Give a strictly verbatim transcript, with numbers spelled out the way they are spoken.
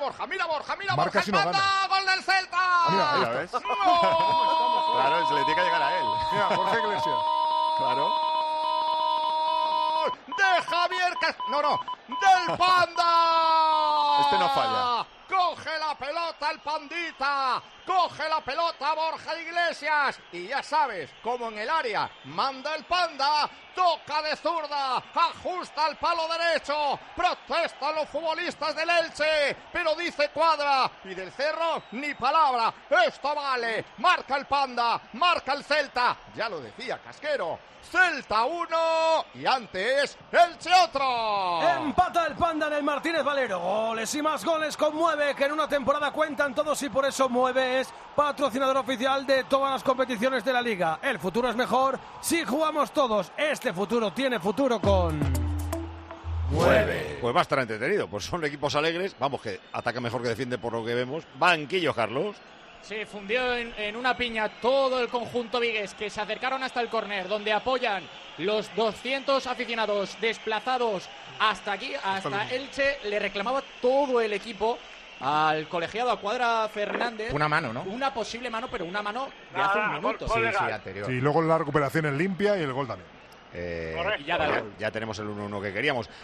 Borja, mira Borja, mira Marca Borja, si no Panda, gana. gol del Celta. Mira, ahí Mira, está. ¿ves? ¡Gol! Claro, se le tiene que llegar a él. Mira, Jorge Iglesias. Claro. De Javier Cas... No, no, del Panda. Este no falla. Coge la pelota el Pandita, coge la pelota Borja Iglesias y ya sabes, como en el área manda el Panda, toca de zurda, ajusta el palo derecho, protestan los futbolistas del Elche, pero dice Cuadra y del Cerro ni palabra, esto vale, marca el Panda, marca el Celta, ya lo decía Casquero, Celta uno y antes Elche otro. Empata el Panda en el Martínez Valero. Goles y más goles con Mueve, que en una temporada cuentan todos y por eso Mueve es patrocinador oficial de todas las competiciones de la Liga. El futuro es mejor si jugamos todos. Este futuro tiene futuro con Mueve. Pues va a estar entretenido, pues son equipos alegres. Vamos, que ataca mejor que defiende por lo que vemos. Banquillo, Carlos. Se fundió en, en una piña todo el conjunto vigués, que se acercaron hasta el córner, donde apoyan los doscientos aficionados desplazados hasta aquí, hasta Elche. Le reclamaba todo el equipo al colegiado, a Cuadra Fernández. Una mano, ¿no? Una posible mano, pero una mano de Nada, hace un nada, minuto. gol- gol Sí, sí, legal. anterior. Y luego la recuperación es limpia y el gol también. Eh, Correcto. Y ya da el gol. ya tenemos el uno uno que queríamos.